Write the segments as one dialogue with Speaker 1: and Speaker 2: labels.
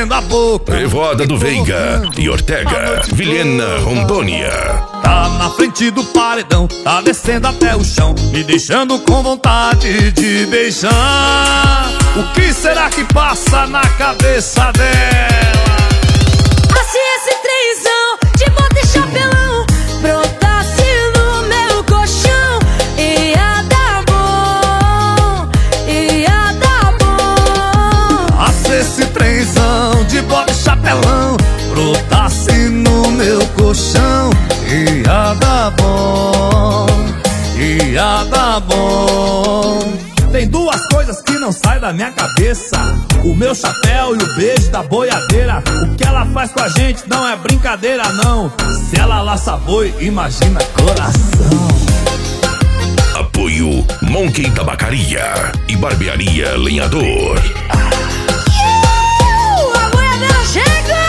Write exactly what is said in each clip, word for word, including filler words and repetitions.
Speaker 1: mordendo a boca.
Speaker 2: Trevoada do Veiga e Ortega, Vilhena, Rondônia.
Speaker 1: Tá na frente do paredão, tá descendo até o chão, me deixando com vontade de beijar. O que será que passa na cabeça dela?
Speaker 3: Ah, se esse trenzão de bota e chapelão brotasse no meu colchão, ia dar bom, ia dar bom.
Speaker 1: Ah, se esse trenzão de bota e chapelão brotasse no meu colchão, ia dar bom, ia dar bom. Tem duas coisas que não saem da minha cabeça: o meu chapéu e o beijo da boiadeira. O que ela faz com a gente não é brincadeira, não. Se ela laça boi, imagina coração.
Speaker 2: Apoio Monkey Tabacaria e Barbearia Lenhador.
Speaker 3: Uh, a boiadeira chega,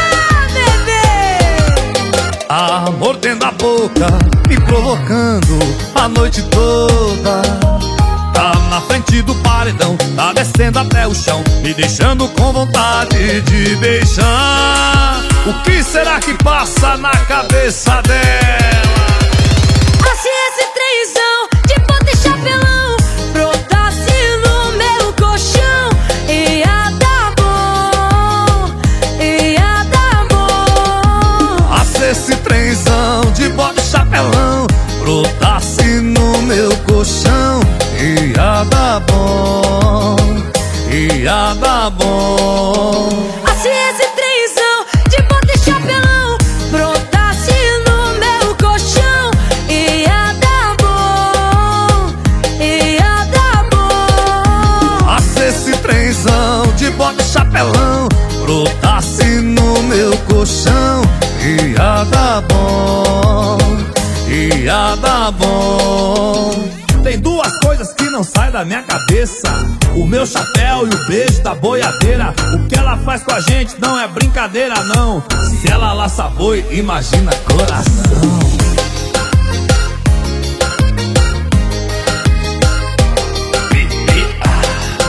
Speaker 3: bebê!
Speaker 1: Ah, mordendo a boca, me provocando a noite toda. Tá na frente do paredão, tá descendo até o chão, me deixando com vontade de beijar. O que será que passa na cabeça dela?
Speaker 3: Ah, se esse trenzão de bota e chapelão brotasse no meu colchão, ia dar bom, ia dar bom.
Speaker 1: Ah, se esse trenzão de bota e chapelão brotasse no meu colchão, ia dar bom, ia dar bom.
Speaker 3: Ah, se esse trenzão de bota e chapelão brotasse no meu colchão, ia dar bom, ia dar bom.
Speaker 1: Ah, se esse trenzão de bota e chapelão brotasse no meu colchão, ia dar bom, ia dar bom. Tem duas coisas que não saem da minha cabeça: o meu chapéu e o beijo da boiadeira. O que ela faz com a gente não é brincadeira, não. Se ela laça boi, imagina coração.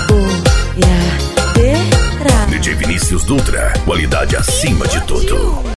Speaker 3: Boiadeira.
Speaker 2: D J Vinícius Dutra, qualidade acima de tudo.